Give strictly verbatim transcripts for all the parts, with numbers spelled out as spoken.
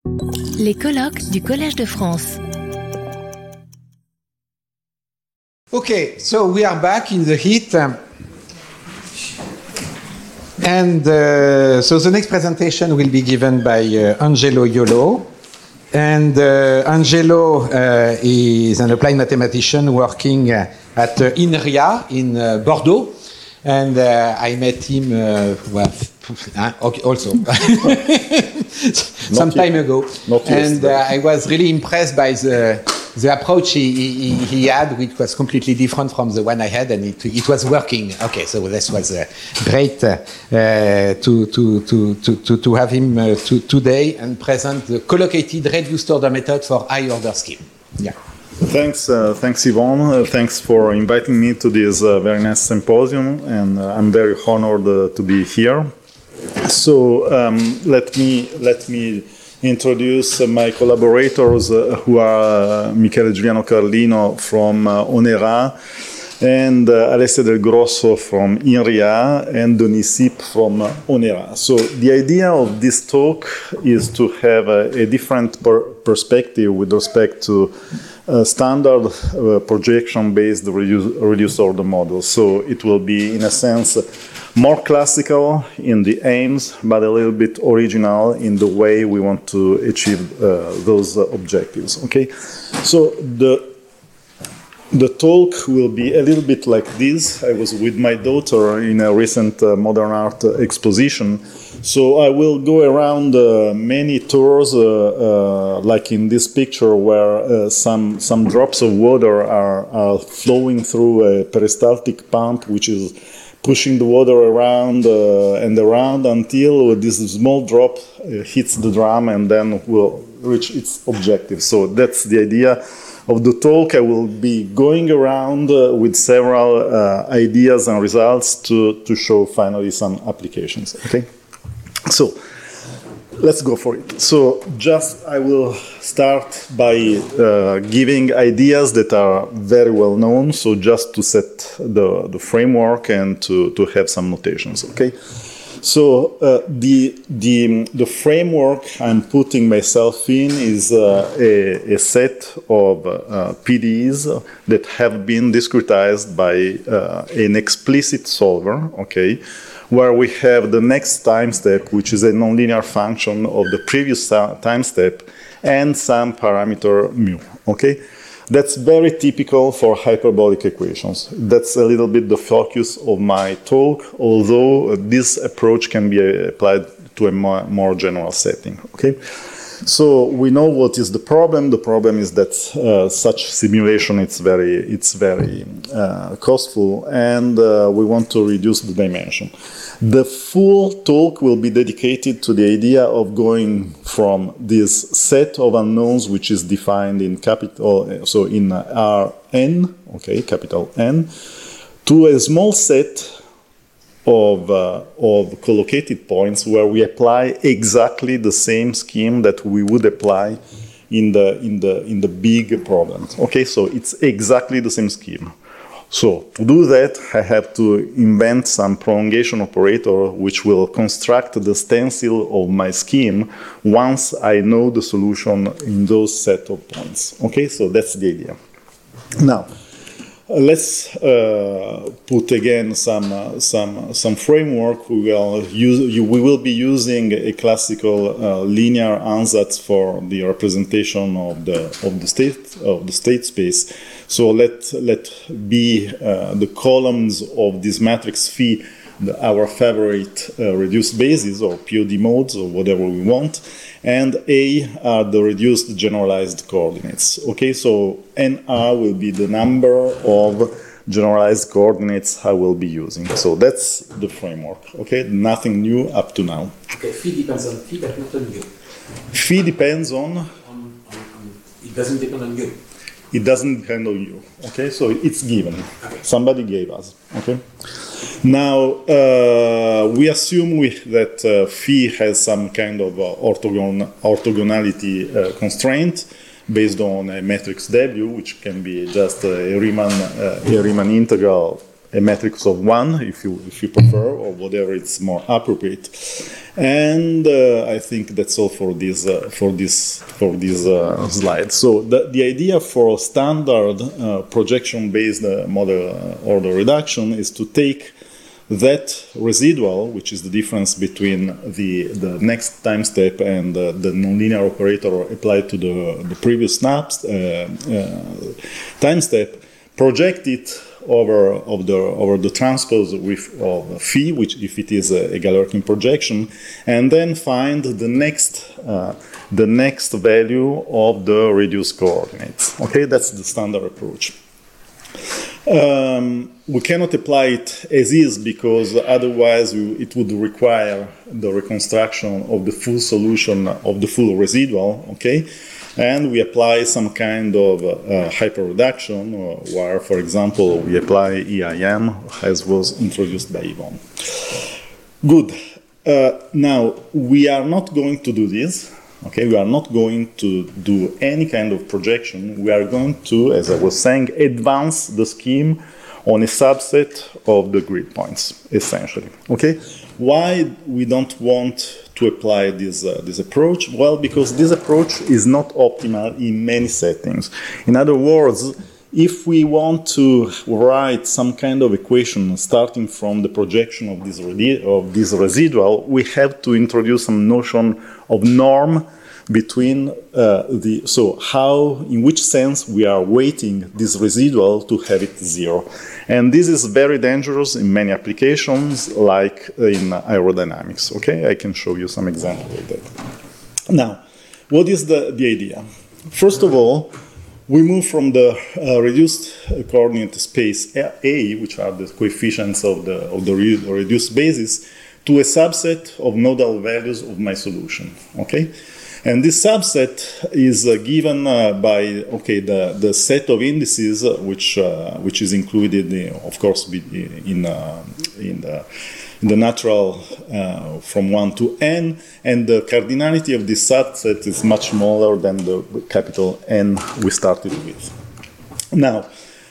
Les colloques du Collège de France. Okay, so we are back in the heat. Um, and uh, so the next presentation will be given by uh, Angelo Iolo. And uh, Angelo uh, is an applied mathematician working uh, at uh, INRIA in uh, Bordeaux. And uh, I met him uh, well, okay, also some time ago. Not and uh, I was really impressed by the, the approach he, he, he had, which was completely different from the one I had, and it, it was working. Okay, so this was uh, great uh, to, to, to, to, to have him uh, to, today and present the collocated reduced order method for high order scheme. Yeah. Thanks, uh, thanks Yvonne. Uh, thanks for inviting me to this uh, very nice symposium, and uh, I'm very honored uh, to be here. So um, let me let me introduce uh, my collaborators, uh, who are uh, Michele Giuliano Carlino from uh, Onera, and uh, Alessia Del Grosso from INRIA, and Denis Sip from uh, Onera. So the idea of this talk is to have a, a different per perspective with respect to Uh, standard uh, projection-based reduce, reduced order model. So it will be, in a sense, more classical in the aims, but a little bit original in the way we want to achieve uh, those uh, objectives. Okay, so the the talk will be a little bit like this. I was with my daughter in a recent uh, modern art uh, exposition. So I will go around uh, many tours, uh, uh, like in this picture, where uh, some some drops of water are, are flowing through a peristaltic pump, which is pushing the water around uh, and around until this small drop uh, hits the drum and then will reach its objective. So that's the idea of the talk. I will be going around uh, with several uh, ideas and results to, to show finally some applications. Okay. So let's go for it. So just I will start by uh, giving ideas that are very well known. So just to set the, the framework and to, to have some notations, okay? So uh, the, the, the framework I'm putting myself in is uh, a, a set of uh, P D Es that have been discretized by uh, an explicit solver, okay? Where we have the next time step, which is a nonlinear function of the previous time step, and some parameter mu, okay? That's very typical for hyperbolic equations. That's a little bit the focus of my talk, although this approach can be applied to a more, more general setting, okay? So we know what is the problem. The problem is that uh, such simulation it's very it's very uh, costful, and uh, we want to reduce the dimension. The full talk will be dedicated to the idea of going from this set of unknowns, which is defined in capital, so in R n, okay, capital N, to a small set of, uh, of collocated points where we apply exactly the same scheme that we would apply in the, in the, in the big problems. Okay, so it's exactly the same scheme. So to do that, I have to invent some prolongation operator which will construct the stencil of my scheme once I know the solution in those set of points. Okay, so that's the idea. Now, Uh, let's uh, put again some uh, some some framework. We will use you, we will be using a classical uh, linear ansatz for the representation of the of the state of the state space. So let let be uh, the columns of this matrix phi, the, our favorite uh, reduced bases or P O D modes or whatever we want. And A are the reduced generalized coordinates. Okay, so N R will be the number of generalized coordinates I will be using. So that's the framework. Okay, nothing new up to now. Okay, phi depends on phi, but not on u. Phi depends on? on, on, on it doesn't depend on u. It doesn't depend on you. Okay, so it's given. Okay. Somebody gave us. Okay. Now uh, we assume we, that uh, phi has some kind of uh, orthogon orthogonality uh, constraint based on a matrix W, which can be just a Riemann uh, a Riemann integral a matrix of one, if you if you prefer, or whatever it's more appropriate. And uh, I think that's all for this uh, for this for this uh, slide. So the, the idea for standard uh, projection-based uh, model uh, order reduction is to take that residual, which is the difference between the the next time step and uh, the nonlinear operator applied to the the previous snaps uh, uh, time step, project it over of the over the transpose with of phi, which if it is a, a Galerkin projection, and then find the next uh, the next value of the reduced coordinates. Okay, that's the standard approach. Um, we cannot apply it as is because otherwise we, it would require the reconstruction of the full solution of the full residual. Okay. And we apply some kind of uh, hyperreduction, uh, where, for example, we apply E I M, as was introduced by Yvonne. Good. Uh, now, we are not going to do this. Okay, we are not going to do any kind of projection. We are going to, as I was saying, advance the scheme on a subset of the grid points, essentially. Okay, why we don't want to apply this uh, this approach? Well, because this approach is not optimal in many settings. In other words, if we want to write some kind of equation starting from the projection of this of this residual, we have to introduce some notion of norm between uh, the, so how, in which sense we are weighting this residual to have it zero. And this is very dangerous in many applications, like in aerodynamics. Okay, I can show you some examples of that. Now, what is the, the idea? First of all, we move from the uh, reduced coordinate space A, which are the coefficients of the, of the re reduced basis, to a subset of nodal values of my solution. Okay? And this subset is uh, given uh, by, okay, the, the set of indices, uh, which, uh, which is included, in, of course, in, uh, in, the, in the natural uh, from one to n, and the cardinality of this subset is much smaller than the capital N we started with. Now,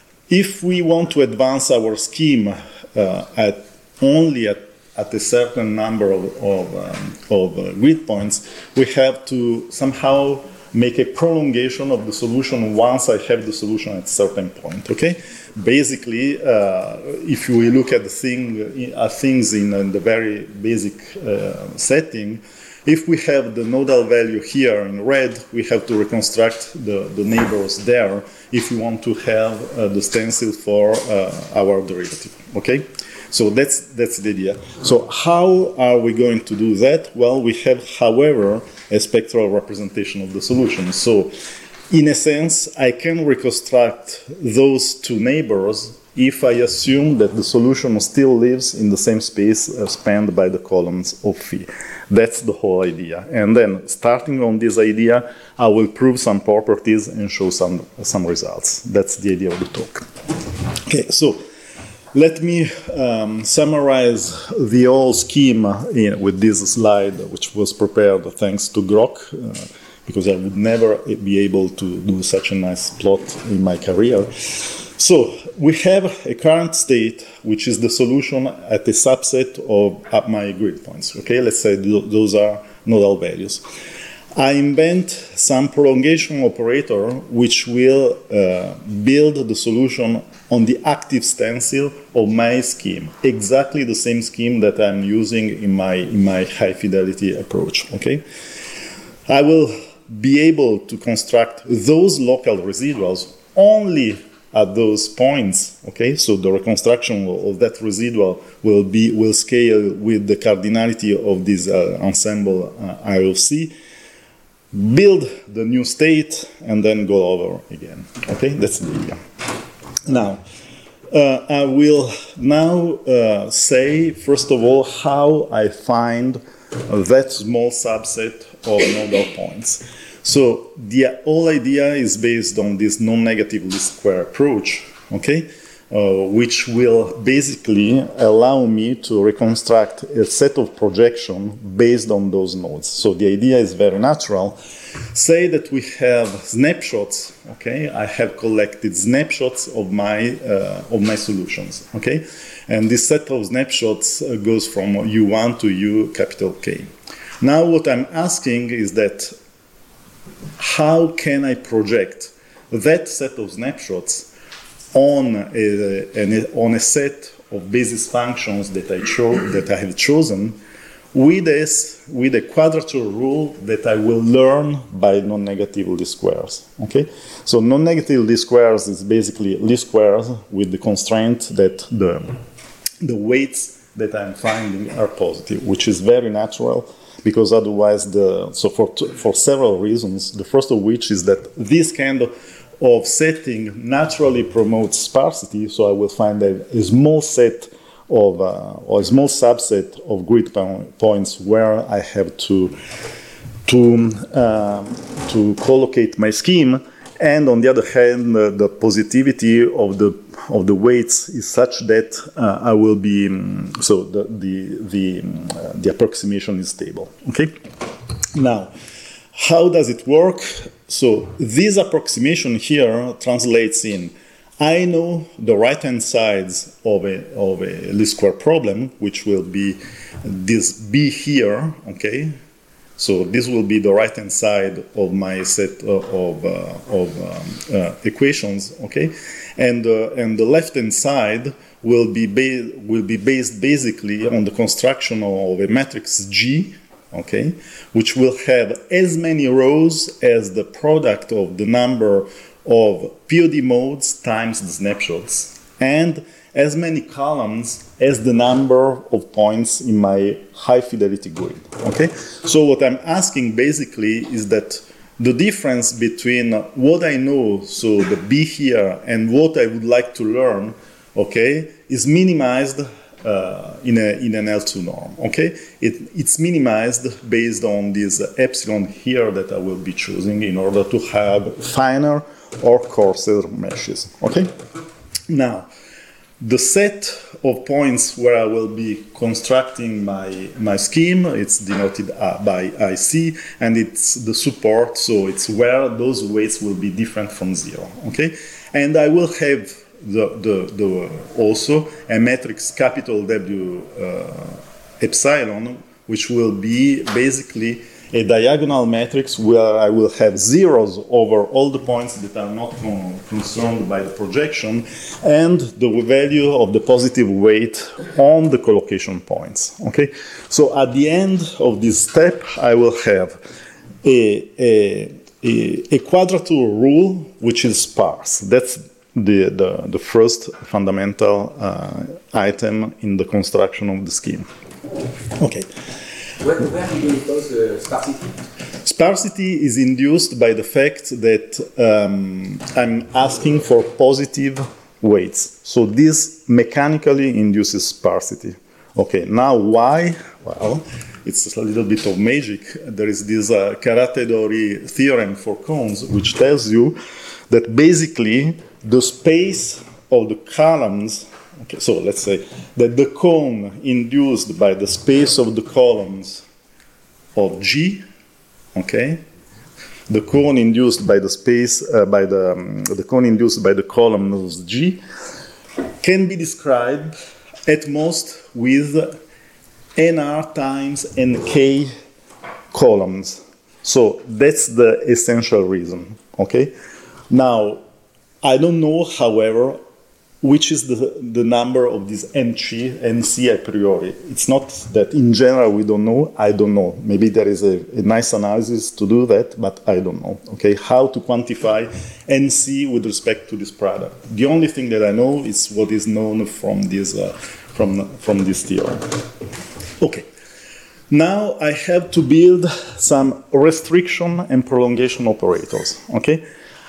if we want to advance our scheme uh, at only at at a certain number of, of, um, of uh, grid points, we have to somehow make a prolongation of the solution once I have the solution at a certain point, okay? Basically, uh, if we look at the thing, uh, things in, in the very basic uh, setting, if we have the nodal value here in red, we have to reconstruct the, the neighbors there if we want to have uh, the stencil for uh, our derivative, okay? So that's, that's the idea. So how are we going to do that? Well, we have, however, a spectral representation of the solution. So in a sense, I can reconstruct those two neighbors if I assume that the solution still lives in the same space uh, spanned by the columns of phi. That's the whole idea. And then, starting on this idea, I will prove some properties and show some, some results. That's the idea of the talk. Okay, so let me um, summarize the whole scheme in, with this slide, which was prepared thanks to Grok, uh, because I would never be able to do such a nice plot in my career. So we have a current state, which is the solution at a subset of my grid points. Okay, let's say th those are nodal values. I invent some prolongation operator which will uh, build the solution on the active stencil of my scheme, exactly the same scheme that I'm using in my, in my high fidelity approach. Okay, I will be able to construct those local residuals only at those points. Okay, so the reconstruction of that residual will be will scale with the cardinality of this uh, ensemble uh, I O C. Build the new state and then go over again. Okay, that's the idea. Now, uh, I will now uh, say, first of all, how I find uh, that small subset of nodal points. So the whole idea is based on this non-negative least square approach. Okay, uh, which will basically allow me to reconstruct a set of projection based on those nodes. So the idea is very natural. Say that we have snapshots, okay? I have collected snapshots of my, uh, of my solutions, okay? And this set of snapshots uh, goes from U one to U capital K. Now what I'm asking is that how can I project that set of snapshots on a, a, on a set of basis functions that I, cho that I have chosen with, this, with a quadrature rule that I will learn by non-negative least squares, okay? So non-negative least squares is basically least squares with the constraint that the, the weights that I'm finding are positive, which is very natural because otherwise the, so for, for several reasons, the first of which is that this kind of of setting naturally promotes sparsity, so I will find a, a small set of, uh, or a small subset of grid po points where I have to, to, um, to collocate my scheme, and on the other hand, uh, the positivity of the, of the weights is such that uh, I will be, um, so the, the, the, um, uh, the approximation is stable, okay? Now, how does it work? So this approximation here translates in, I know the right-hand sides of a, of a least square problem, which will be this B here, okay? So this will be the right-hand side of my set of, of, uh, of um, uh, equations, okay? And, uh, and the left-hand side will be, ba will be based basically on the construction of a matrix G, okay, which will have as many rows as the product of the number of P O D modes times the snapshots, and as many columns as the number of points in my high fidelity grid, okay? So what I'm asking basically is that the difference between what I know, so the B here, and what I would like to learn, okay, is minimized Uh, in, a, in an L two norm, okay? It, it's minimized based on this epsilon here that I will be choosing in order to have finer or coarser meshes, okay? Now, the set of points where I will be constructing my, my scheme, it's denoted uh, by I C, and it's the support, so it's where those weights will be different from zero, okay? And I will have The, the, the, also a matrix capital W uh, epsilon, which will be basically a diagonal matrix where I will have zeros over all the points that are not con concerned by the projection, and the value of the positive weight on the collocation points, okay? So at the end of this step, I will have a, a, a, a quadrature rule which is sparse. That's The, the, the first fundamental uh, item in the construction of the scheme. Okay. Where, where do you impose uh, sparsity? Sparsity is induced by the fact that um, I'm asking for positive weights. So this mechanically induces sparsity. Okay, now why? Well, it's a little bit of magic. There is this uh, Karate-Dori theorem for cones, which tells you that basically the space of the columns, okay, so let's say that the cone induced by the space of the columns of G, okay, the cone induced by the space, uh, by the, um, the cone induced by the columns of G can be described at most with N R times N K columns. So that's the essential reason, okay? Now, I don't know, however, which is the, the number of this N C a priori. It's not that in general we don't know, I don't know. Maybe there is a, a nice analysis to do that, but I don't know, okay? How to quantify N C with respect to this product. The only thing that I know is what is known from this, uh, from, from this theorem. Okay. Now I have to build some restriction and prolongation operators, okay?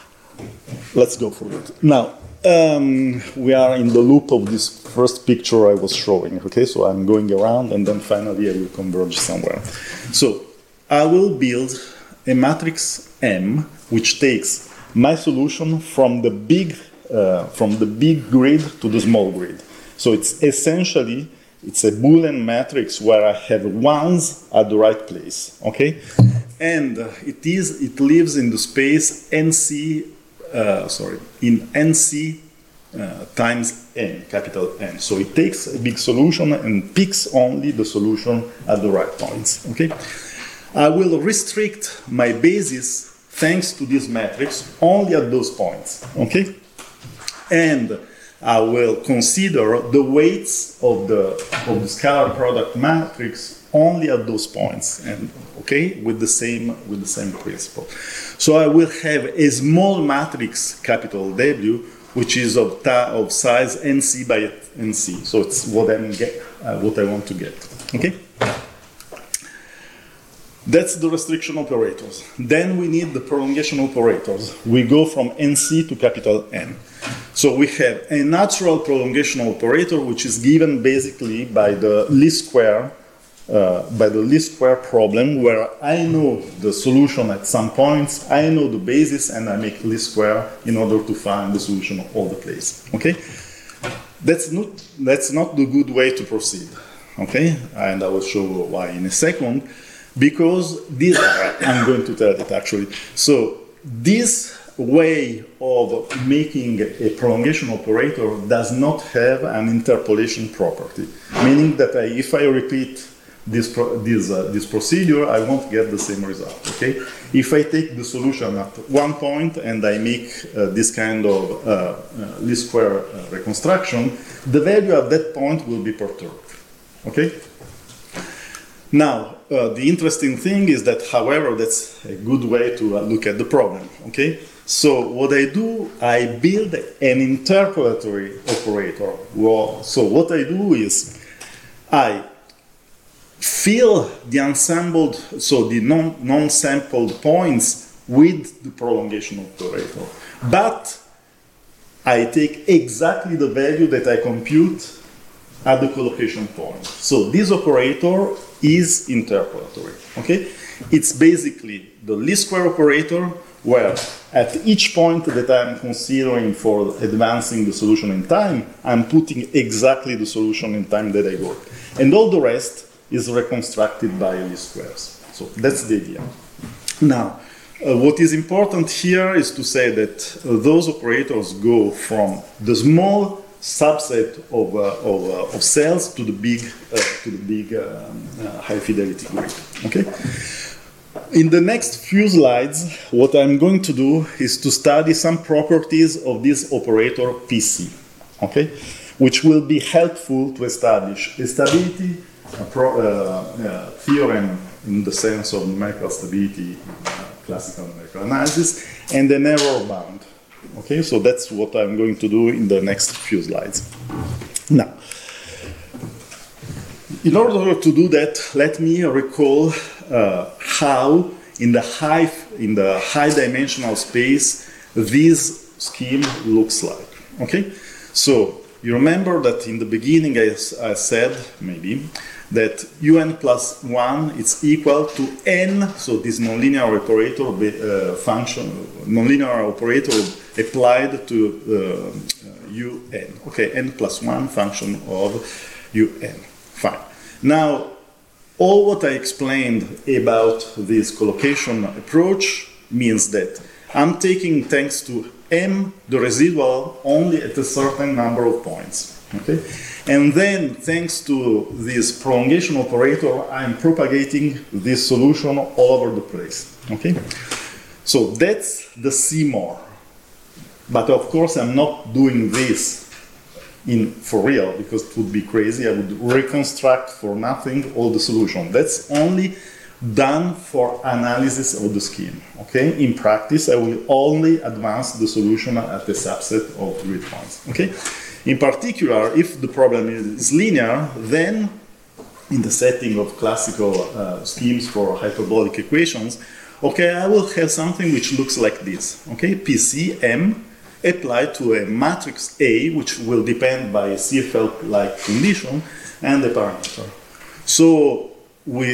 Let's go for it. Now, um, we are in the loop of this first picture I was showing, okay? So I'm going around and then finally I will converge somewhere. So I will build a matrix M which takes my solution from the big uh, from the big grid to the small grid. So it's essentially, it's a Boolean matrix where I have ones at the right place, okay? And uh, it is, it lives in the space N C, uh, sorry, in N C uh, times N, capital N. So it takes a big solution and picks only the solution at the right points, okay? I will restrict my basis thanks to this matrix only at those points, okay? And I will consider the weights of the, of the scalar product matrix only at those points, and okay, with the same, with the same principle. So I will have a small matrix, capital W, which is of, ta of size N C by N C. So it's what, I'm get, uh, what I want to get, okay? That's the restriction operators. Then we need the prolongation operators. We go from N C to capital N. So we have a natural prolongation operator, which is given basically by the least square, uh, by the least square problem, where I know the solution at some points, I know the basis, and I make least square in order to find the solution of all the place. Okay, that's not that's not the good way to proceed. Okay, and I will show why in a second. Because this, I'm going to tell it actually. So this way of making a prolongation operator does not have an interpolation property, meaning that I, if I repeat this, pro, this, uh, this procedure, I won't get the same result, okay? If I take the solution at one point and I make uh, this kind of uh, uh, least square uh, reconstruction, the value at that point will be perturbed, okay? Now, uh, the interesting thing is that, however, that's a good way to uh, look at the problem, okay? So what I do, I build an interpolatory operator. Well, so what I do is I fill the unsampled, so the non, non-sampled points with the prolongation operator. But I take exactly the value that I compute at the collocation point. So this operator is interpolatory, okay? It's basically the least square operator where at each point that I'm considering for advancing the solution in time, I'm putting exactly the solution in time that I got. And all the rest is reconstructed by least squares. So that's the idea. Now, uh, what is important here is to say that uh, those operators go from the small subset of, uh, of, uh, of cells to the big, uh, to the big um, uh, high fidelity grid. Okay. In the next few slides, what I'm going to do is to study some properties of this operator P C. Okay, which will be helpful to establish a stability a pro, uh, uh, theorem in the sense of numerical stability in uh, classical numerical analysis and an error bound. Okay, so that's what I'm going to do in the next few slides. Now, in order to do that, let me recall uh, how in the high in the high dimensional space this scheme looks like. Okay, so you remember that in the beginning I, I said maybe that un plus one is equal to n, so this nonlinear operator uh, function, nonlinear operator applied to uh, un. Okay, n plus one function of un. Fine. Now, all what I explained about this collocation approach means that I'm taking, thanks to m, the residual only at a certain number of points. Okay? And then, thanks to this prolongation operator, I'm propagating this solution all over the place. Okay? So that's the C more. But of course, I'm not doing this in for real, because it would be crazy. I would reconstruct for nothing all the solution. That's only done for analysis of the scheme. Okay? In practice, I will only advance the solution at a subset of grid points. Okay? In particular, if the problem is linear, then in the setting of classical uh, schemes for hyperbolic equations, okay, I will have something which looks like this. Okay? P C M applied to a matrix A, which will depend by a C F L-like condition and a parameter. So we,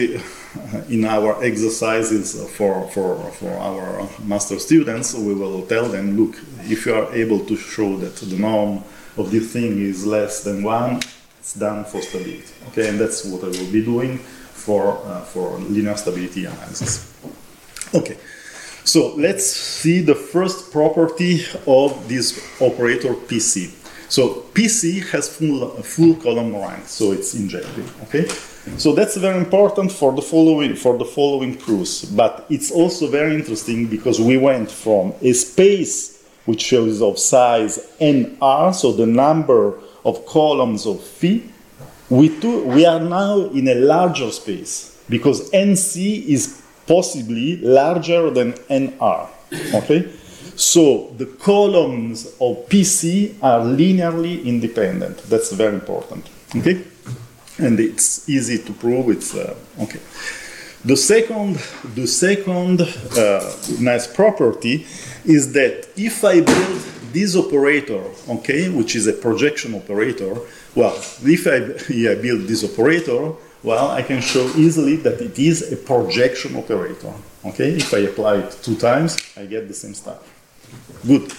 in our exercises for, for, for our master students, we will tell them, look, if you are able to show that the norm of this thing is less than one, it's done for stability. Okay, and that's what I will be doing for, uh, for linear stability analysis. Okay, so let's see the first property of this operator P C. So P C has full, full column rank, so it's injective. Okay, so that's very important for the following for the following proofs. But it's also very interesting because we went from a space which is of size N R, so the number of columns of phi. We do, we are now in a larger space because N C is possibly larger than N R. Okay. So the columns of P C are linearly independent. That's very important. Okay, and it's easy to prove. It's uh, okay. The second, the second uh, nice property is that if I build this operator, okay, which is a projection operator, well, if I, yeah, build this operator, well, I can show easily that it is a projection operator. Okay, if I apply it two times, I get the same stuff. Good.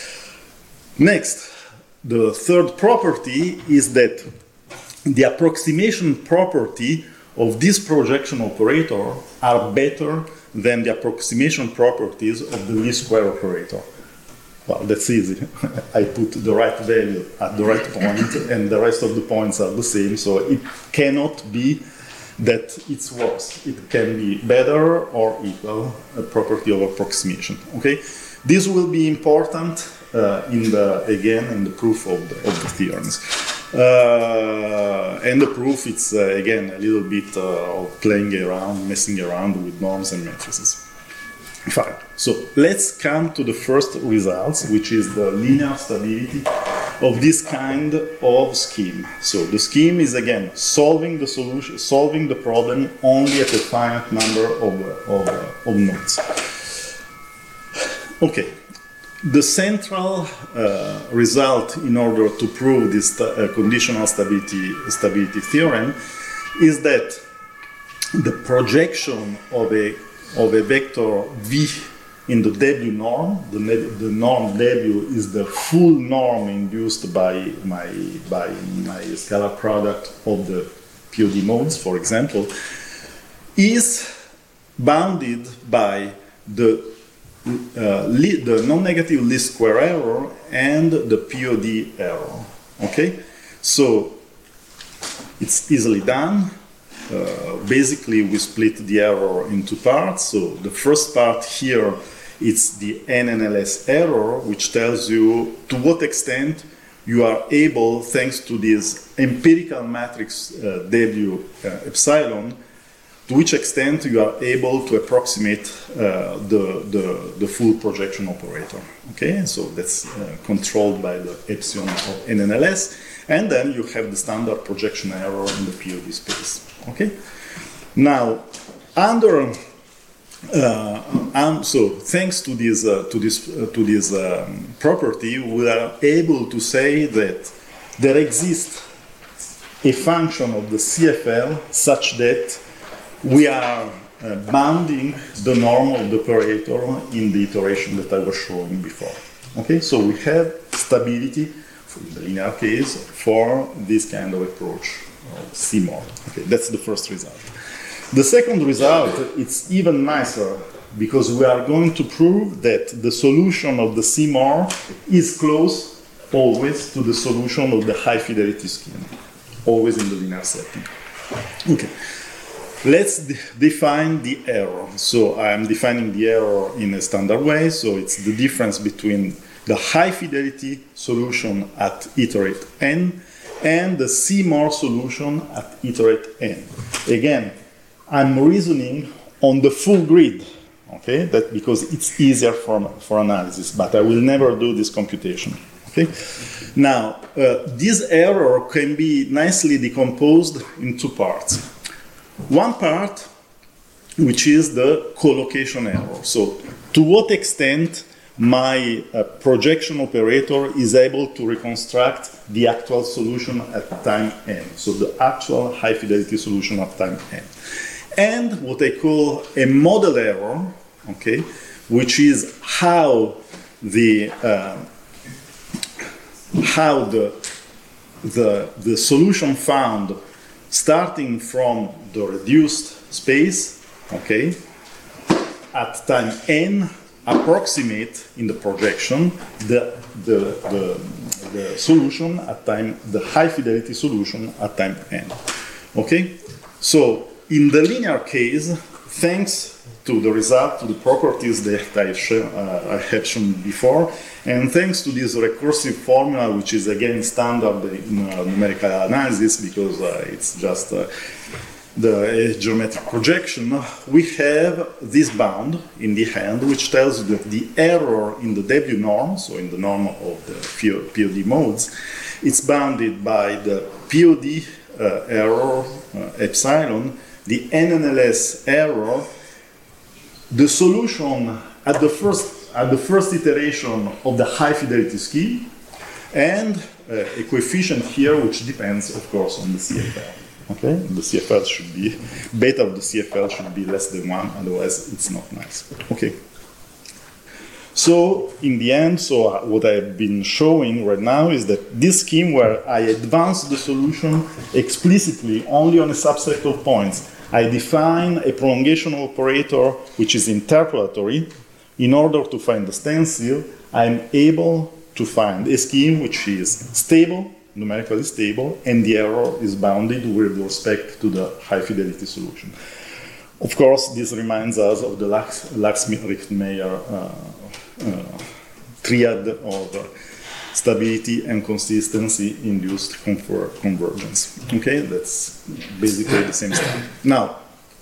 Next, the third property is that the approximation property of this projection operator are better than the approximation properties of the least square operator. Well, that's easy. I put the right value at the right point, and the rest of the points are the same, so it cannot be that it's worse. It can be better or equal a property of approximation. Okay. This will be important uh, in the again in the proof of the, of the theorems, uh, and the proof it's uh, again a little bit uh, of playing around, messing around with norms and matrices. Fine. So let's come to the first results, which is the linear stability of this kind of scheme. So the scheme is again solving the solution, solving the problem only at a finite number of of, of nodes. Okay, the central uh, result in order to prove this uh, conditional stability, stability theorem is that the projection of a, of a vector V in the W norm, the, the norm W is the full norm induced by my, by my scalar product of the P O D modes, for example, is bounded by the Uh, the non-negative least square error and the P O D error. Okay, so it's easily done. Uh, basically, we split the error in two parts. So the first part here is the N N L S error, which tells you to what extent you are able, thanks to this empirical matrix uh, W uh, epsilon, to which extent you are able to approximate uh, the, the, the full projection operator. Okay, so that's uh, controlled by the epsilon of N N L S, and then you have the standard projection error in the P O D space. Okay, now under uh, um, so thanks to this uh, to this uh, to this um, property, we are able to say that there exists a function of the C F L such that we are uh, bounding the norm of the operator in the iteration that I was showing before. Okay, so we have stability in the linear case for this kind of approach of C M O R. Okay, that's the first result. The second result, it's even nicer because we are going to prove that the solution of the C M O R is close always to the solution of the high fidelity scheme, always in the linear setting. Okay. Let's de define the error. So I'm defining the error in a standard way. So it's the difference between the high fidelity solution at iterate n and the C M O R solution at iterate n. Again, I'm reasoning on the full grid, okay? That because it's easier for, for analysis, but I will never do this computation, okay? Now, uh, this error can be nicely decomposed in two parts. One part, which is the collocation error. So, to what extent my uh, projection operator is able to reconstruct the actual solution at time n. So, the actual high fidelity solution at time n. and what I call a model error, okay, which is how the uh, how the, the the solution found starting from the reduced space, okay, at time n approximate in the projection the the, the the solution at time the high fidelity solution at time n, okay. So in the linear case, thanks to the result, to the properties that I, sh uh, I have shown before, and thanks to this recursive formula, which is again standard in uh, numerical analysis because uh, it's just uh, the uh, geometric projection, we have this bound in the end, which tells you that the error in the W norm, so in the norm of the P O D modes, it's bounded by the P O D uh, error uh, epsilon, the N N L S error, the solution at the first at the first iteration of the high fidelity scheme, and uh, a coefficient here which depends, of course, on the C F L. Okay, the C F L should be beta of the C F L should be less than one, otherwise it's not nice. Okay. So in the end, so what I've been showing right now is that this scheme where I advance the solution explicitly only on a subset of points, I define a prolongation operator which is interpolatory. In order to find the stencil, I'm able to find a scheme which is stable, numerically stable, and the error is bounded with respect to the high fidelity solution. Of course, this reminds us of the Lax-Richtmeier uh, uh, triad of uh, stability and consistency induced convergence. Okay, that's basically the same stuff. Now,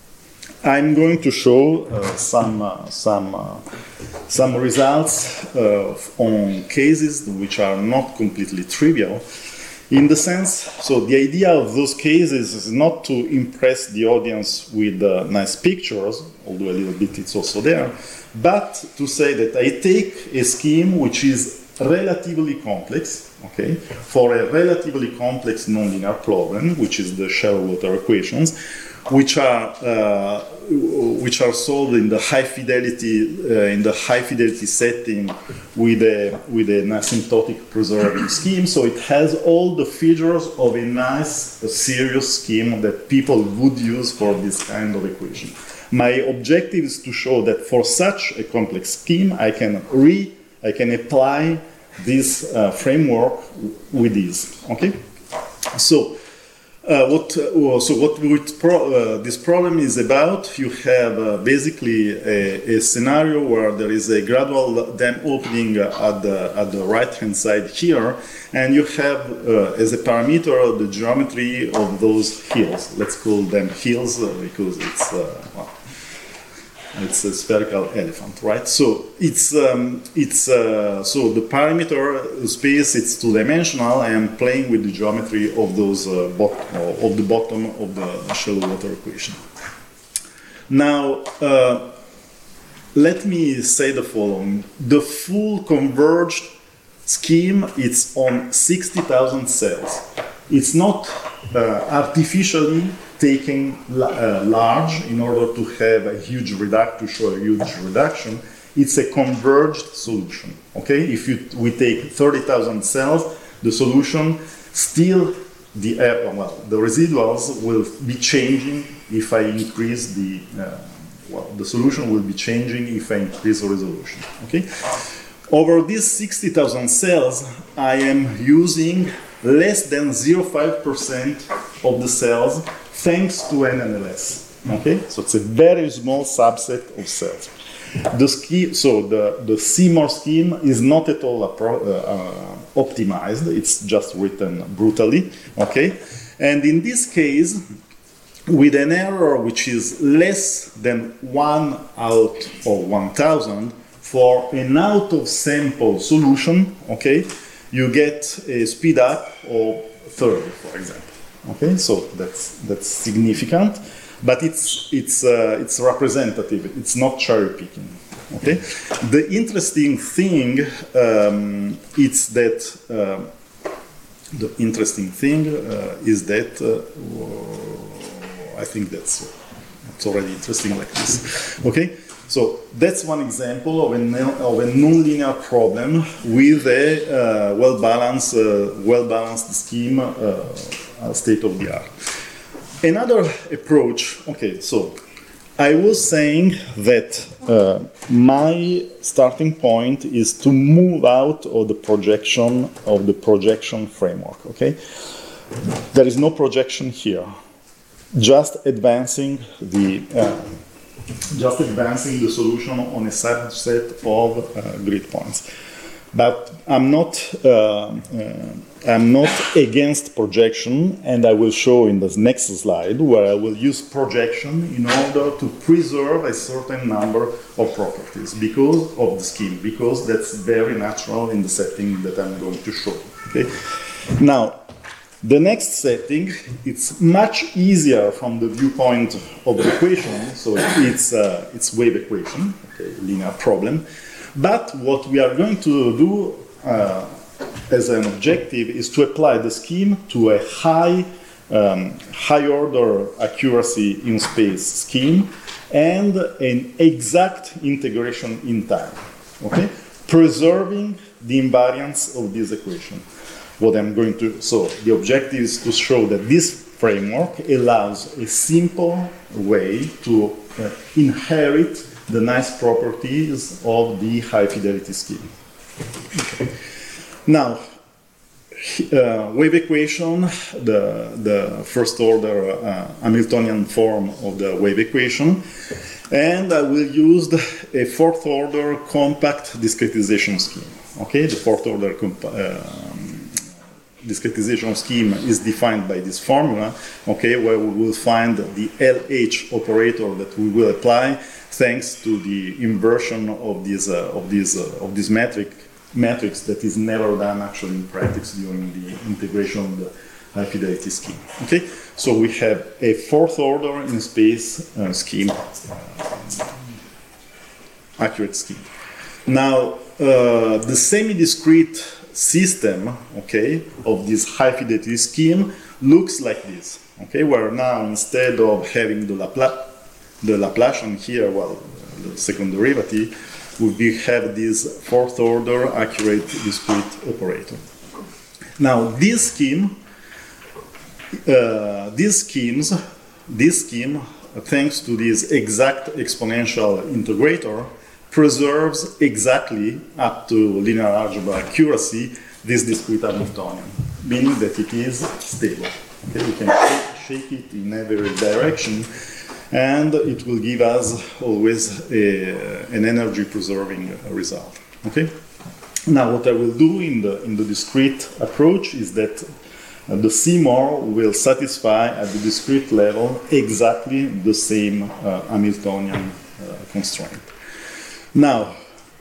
I'm going to show uh, some uh, some uh, some results uh, on cases which are not completely trivial. In the sense, so the idea of those cases is not to impress the audience with uh, nice pictures, although a little bit it's also there, but to say that I take a scheme which is relatively complex, okay, for a relatively complex nonlinear problem, which is the shallow water equations, which are uh, which are solved in the high fidelity uh, in the high fidelity setting with a with an asymptotic preserving scheme. So it has all the features of a nice, a serious scheme that people would use for this kind of equation. My objective is to show that for such a complex scheme, I can re I can apply this uh, framework with ease. Okay, so. Uh, what, uh, so what pro uh, this problem is about, you have uh, basically a, a scenario where there is a gradual dam opening at the, at the right-hand side here, and you have uh, as a parameter the geometry of those hills. Let's call them hills uh, because it's, uh, well, it's a spherical elephant, right? So it's um, it's uh, so the parameter space, it's two-dimensional. I am playing with the geometry of those uh, bot of the bottom of the shallow water equation. Now uh, let me say the following: the full converged scheme, it's on sixty thousand cells. It's not uh, artificially taking uh, large in order to have a huge reduction, to show a huge reduction. It's a converged solution. Okay, if you, we take thirty thousand cells, the solution still the uh, well the residuals will be changing if I increase the uh, well the solution will be changing if I increase the resolution. Okay, over these sixty thousand cells, I am using less than zero point five percent of the cells, thanks to N N L S. Okay, so it's a very small subset of cells. The scheme, so the the Seymour scheme is not at all uh, uh, optimized. It's just written brutally. Okay, and in this case, with an error which is less than one out of one thousand for an out of sample solution, okay, you get a speed up of thirty, for example. Okay, so that's that's significant, but it's it's uh, it's representative. It's not cherry picking. Okay, the interesting thing um, is that uh, the interesting thing uh, is that uh, I think that's it's already interesting like this. Okay, so that's one example of a, of a non-linear problem with a uh, well-balanced, uh, well-balanced scheme, uh, state of the art. Another approach. Okay, so I was saying that uh, my starting point is to move out of the projection of the projection framework. Okay, there is no projection here. Just advancing the uh, just advancing the solution on a subset of uh, grid points. But I'm not uh, uh, I'm not against projection, and I will show in the next slide where I will use projection in order to preserve a certain number of properties because of the scheme, because that's very natural in the setting that I'm going to show. Okay. Now, the next setting, it's much easier from the viewpoint of the equation, so it's uh, it's wave equation, okay, linear problem. But what we are going to do uh, as an objective is to apply the scheme to a high, um, high order accuracy in space scheme and an exact integration in time, okay? Preserving the invariance of this equation. What I'm going to, so the objective is to show that this framework allows a simple way to uh, inherit the nice properties of the high fidelity scheme. Okay. Now, uh, wave equation, the, the first order uh, Hamiltonian form of the wave equation, and I will use a fourth order compact discretization scheme. Okay, the fourth order uh, discretization scheme is defined by this formula, okay, where we will find the L H operator that we will apply thanks to the inversion of this uh, of this uh, of this metric matrix that is never done actually in practice during the integration of the high fidelity scheme. Okay, so we have a fourth order in space uh, scheme, uh, accurate scheme. Now uh, the semi-discrete system, okay, of this high fidelity scheme looks like this. Okay, where now instead of having the Laplace the Laplacian here, well, the second derivative, we have this fourth order accurate discrete operator. Now, this scheme, uh, these schemes, this scheme, thanks to this exact exponential integrator, preserves exactly up to linear algebra accuracy this discrete Hamiltonian, meaning that it is stable. Okay, we can shake it in every direction, and it will give us always a, an energy preserving result. Okay. Now, what I will do in the in the discrete approach is that uh, the Seymour will satisfy at the discrete level exactly the same uh, Hamiltonian uh, constraint. Now,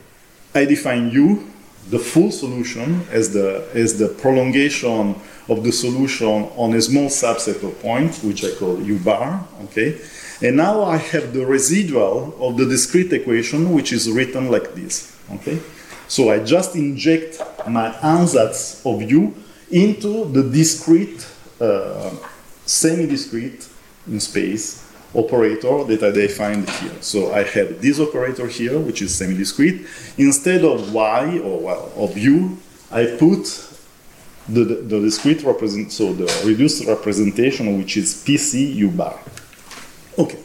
I define U, the full solution, as the as the prolongation of the solution on a small subset of points, which I call U bar. Okay. And now I have the residual of the discrete equation, which is written like this. Okay? So I just inject my ansatz of U into the discrete, uh, semi-discrete in space operator that I defined here. So I have this operator here, which is semi-discrete. Instead of Y, or well, of U, I put the, the, the discrete represent, so the reduced representation, which is P C U bar. Okay.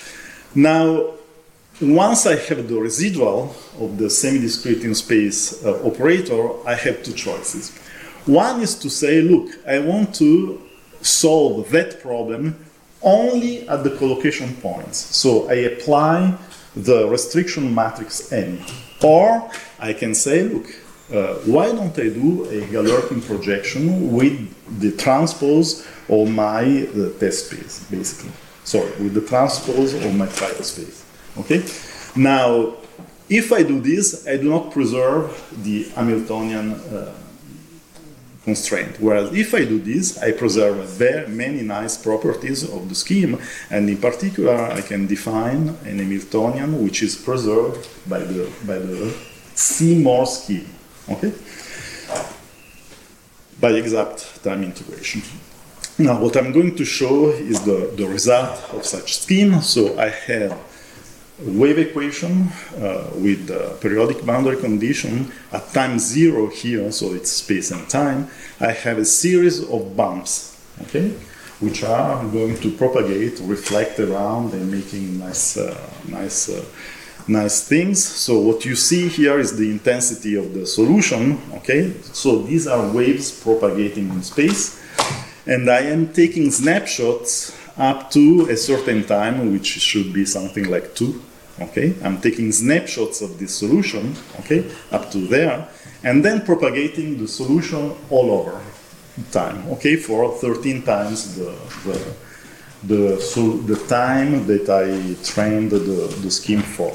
Now, once I have the residual of the semi-discrete in space uh, operator, I have two choices. One is to say, look, I want to solve that problem only at the collocation points. So I apply the restriction matrix N. Or I can say, look, uh, why don't I do a Galerkin projection with the transpose of my uh, test space, basically. Sorry, with the transpose of my trial space. Okay? Now, if I do this, I do not preserve the Hamiltonian uh, constraint. Whereas if I do this, I preserve very many nice properties of the scheme, and in particular, I can define an Hamiltonian which is preserved by the by the Seymour scheme. Okay? By exact time integration. Now, what I'm going to show is the, the result of such scheme. So I have a wave equation uh, with the periodic boundary condition at time zero here, so it's space and time. I have a series of bumps, okay, which are going to propagate, reflect around, and making nice, uh, nice, uh, nice things. So what you see here is the intensity of the solution, okay. So these are waves propagating in space. And I am taking snapshots up to a certain time, which should be something like two, okay? I'm taking snapshots of this solution, okay, up to there, and then propagating the solution all over time, okay, for thirteen times the, the, the, so the time that I trained the, the scheme for,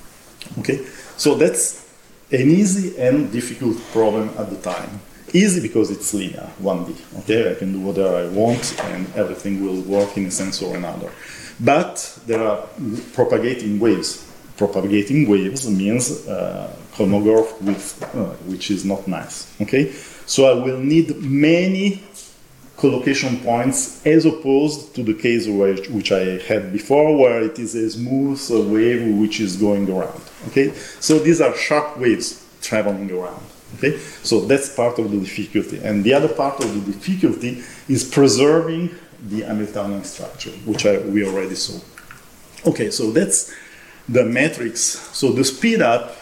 okay? So that's an easy and difficult problem at the time. Easy because it's linear, one D, okay? I can do whatever I want and everything will work in a sense or another. But there are propagating waves. Propagating waves means uh, Kolmogorov width, uh, which is not nice, okay? So I will need many collocation points as opposed to the case where, which I had before, where it is a smooth wave which is going around, okay? So these are sharp waves traveling around. Okay, so that's part of the difficulty. And the other part of the difficulty is preserving the Hamiltonian structure, which I, we already saw. Okay, so that's the matrix. So the speed up,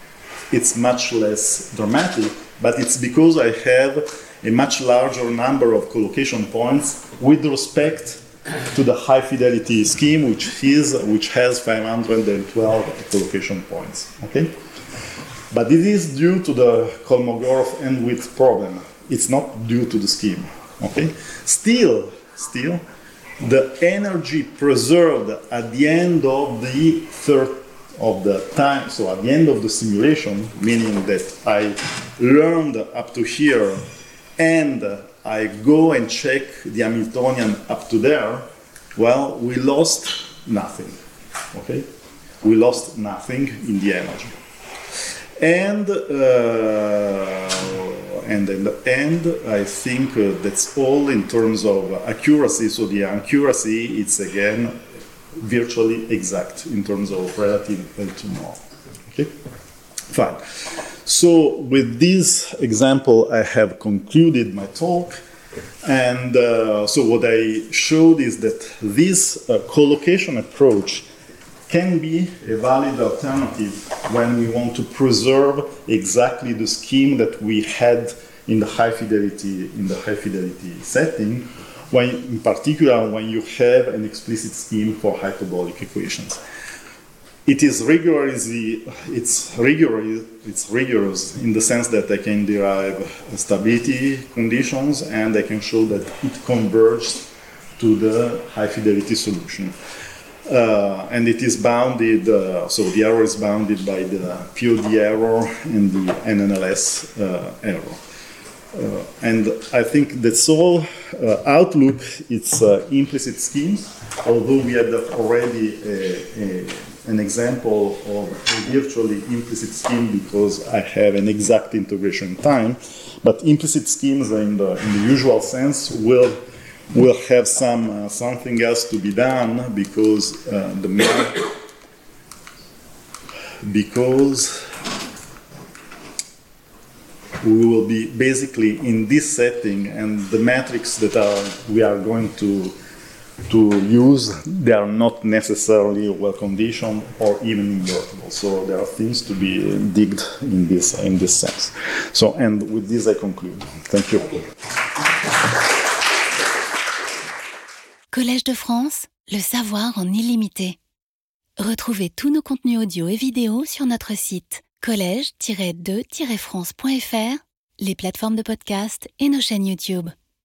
it's much less dramatic, but it's because I have a much larger number of collocation points with respect to the high fidelity scheme, which is which has five hundred twelve collocation points. Okay. But it is due to the Kolmogorov end width problem. It's not due to the scheme, okay? Still, still, the energy preserved at the end of the third of the time, so at the end of the simulation, meaning that I learned up to here and I go and check the Hamiltonian up to there, well, we lost nothing, okay? We lost nothing in the energy. And, uh, and in the end, I think uh, that's all in terms of accuracy. So the accuracy, it's again virtually exact in terms of relative L to norm. Okay, fine. So with this example, I have concluded my talk. And uh, so what I showed is that this uh, collocation approach can be a valid alternative when we want to preserve exactly the scheme that we had in the high fidelity in the high fidelity setting, when in particular when you have an explicit scheme for hyperbolic equations. It is rigorously it's rigorous it's rigorous in the sense that I can derive stability conditions and I can show that it converges to the high fidelity solution. Uh, and it is bounded, uh, so the error is bounded by the P O D error and the N N L S uh, error. Uh, and I think that's all. Uh, Outlook, it's uh, implicit schemes, although we had already a, a, an example of a virtually implicit scheme because I have an exact integration time. But implicit schemes in the, in the usual sense will will have some uh, something else to be done because uh, the because we will be basically in this setting and the metrics that are we are going to to use, they are not necessarily well conditioned or even invertible. So there are things to be digged in this in this sense. So and with this I conclude. Thank you. Collège de France, le savoir en illimité. Retrouvez tous nos contenus audio et vidéo sur notre site collège tiret de tiret france point f r, les plateformes de podcast et nos chaînes YouTube.